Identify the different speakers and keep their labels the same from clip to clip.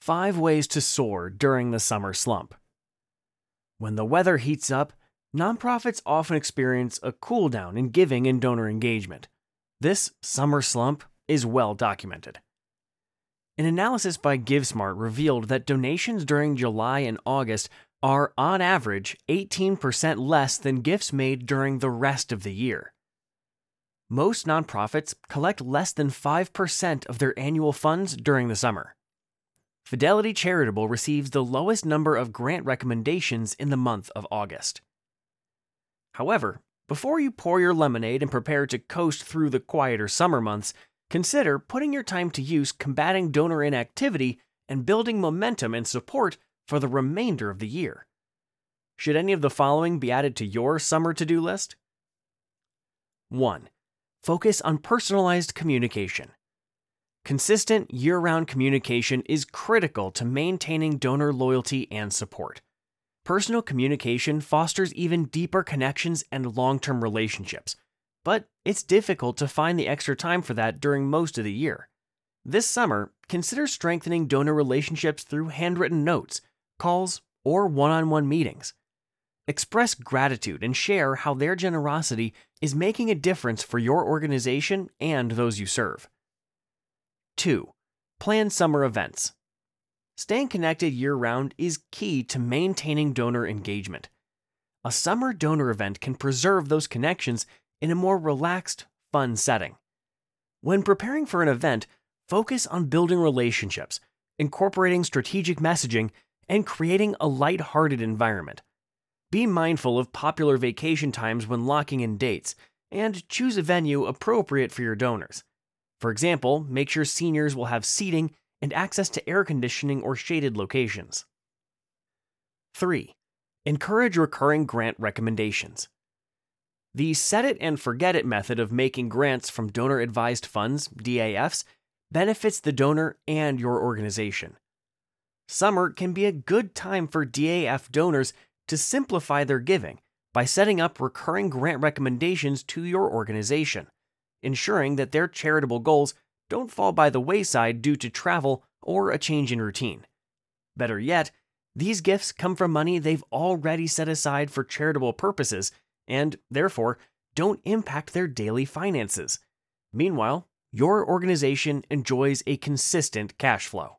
Speaker 1: 5 ways to soar during the summer slump. When the weather heats up, nonprofits often experience a cool down in giving and donor engagement. This summer slump is well documented. An analysis by GiveSmart revealed that donations during July and August are, on average, 18% less than gifts made during the rest of the year. Most nonprofits collect less than 5% of their annual funds during the summer. Fidelity Charitable receives the lowest number of grant recommendations in the month of August. However, before you pour your lemonade and prepare to coast through the quieter summer months, consider putting your time to use combating donor inactivity and building momentum and support for the remainder of the year. Should any of the following be added to your summer to-do list? 1. Focus on personalized communication. Consistent year-round communication is critical to maintaining donor loyalty and support. Personal communication fosters even deeper connections and long-term relationships, but it's difficult to find the extra time for that during most of the year. This summer, consider strengthening donor relationships through handwritten notes, calls, or one-on-one meetings. Express gratitude and share how their generosity is making a difference for your organization and those you serve. 2. Plan summer events. Staying connected year-round is key to maintaining donor engagement. A summer donor event can preserve those connections in a more relaxed, fun setting. When preparing for an event, focus on building relationships, incorporating strategic messaging, and creating a light-hearted environment. Be mindful of popular vacation times when locking in dates, and choose a venue appropriate for your donors. For example, make sure seniors will have seating and access to air conditioning or shaded locations. 3. Encourage recurring grant recommendations. The set it and forget it method of making grants from donor-advised funds, DAFs, benefits the donor and your organization. Summer can be a good time for DAF donors to simplify their giving by setting up recurring grant recommendations to your organization, ensuring that their charitable goals don't fall by the wayside due to travel or a change in routine. Better yet, these gifts come from money they've already set aside for charitable purposes and, therefore, don't impact their daily finances. Meanwhile, your organization enjoys a consistent cash flow.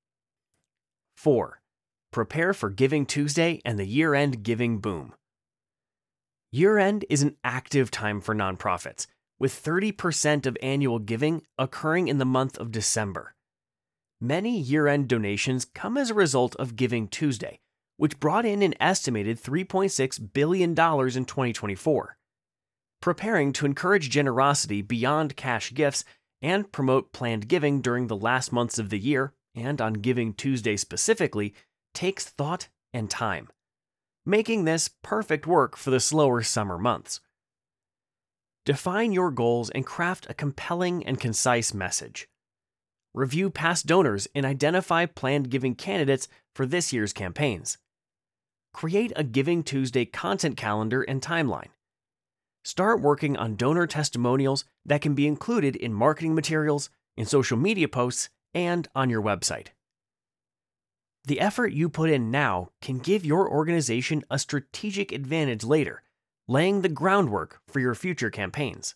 Speaker 1: 4. Prepare for Giving Tuesday and the year-end giving boom. Year-end is an active time for nonprofits, with 30% of annual giving occurring in the month of December. Many year-end donations come as a result of Giving Tuesday, which brought in an estimated $3.6 billion in 2024. Preparing to encourage generosity beyond cash gifts and promote planned giving during the last months of the year, and on Giving Tuesday specifically, takes thought and time, making this perfect work for the slower summer months. Define your goals and craft a compelling and concise message. Review past donors and identify planned giving candidates for this year's campaigns. Create a Giving Tuesday content calendar and timeline. Start working on donor testimonials that can be included in marketing materials, in social media posts, and on your website. The effort you put in now can give your organization a strategic advantage later, laying the groundwork for your future campaigns.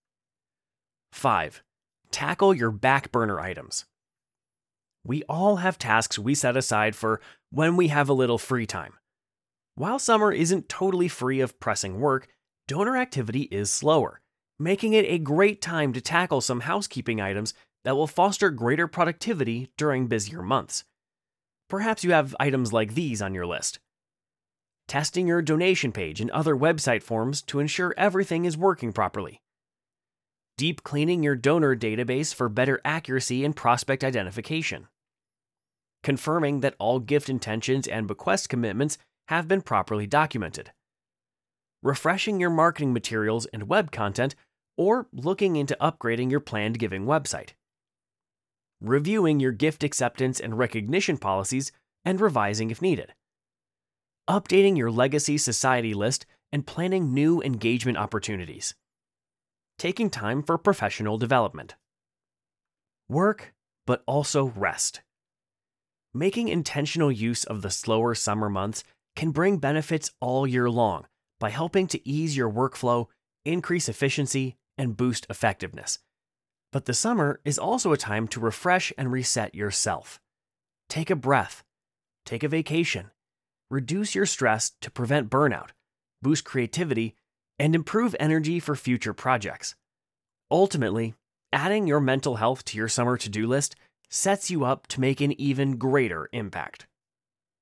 Speaker 1: 5. Tackle your back burner items. We all have tasks we set aside for when we have a little free time. While summer isn't totally free of pressing work, donor activity is slower, making it a great time to tackle some housekeeping items that will foster greater productivity during busier months. Perhaps you have items like these on your list. Testing your donation page and other website forms to ensure everything is working properly. Deep cleaning your donor database for better accuracy and prospect identification. Confirming that all gift intentions and bequest commitments have been properly documented. Refreshing your marketing materials and web content, or looking into upgrading your planned giving website. Reviewing your gift acceptance and recognition policies and revising if needed. Updating your legacy society list and planning new engagement opportunities. Taking time for professional development. Work, but also rest. Making intentional use of the slower summer months can bring benefits all year long by helping to ease your workflow, increase efficiency, and boost effectiveness. But the summer is also a time to refresh and reset yourself. Take a breath, take a vacation, reduce your stress to prevent burnout, boost creativity, and improve energy for future projects. Ultimately, adding your mental health to your summer to-do list sets you up to make an even greater impact.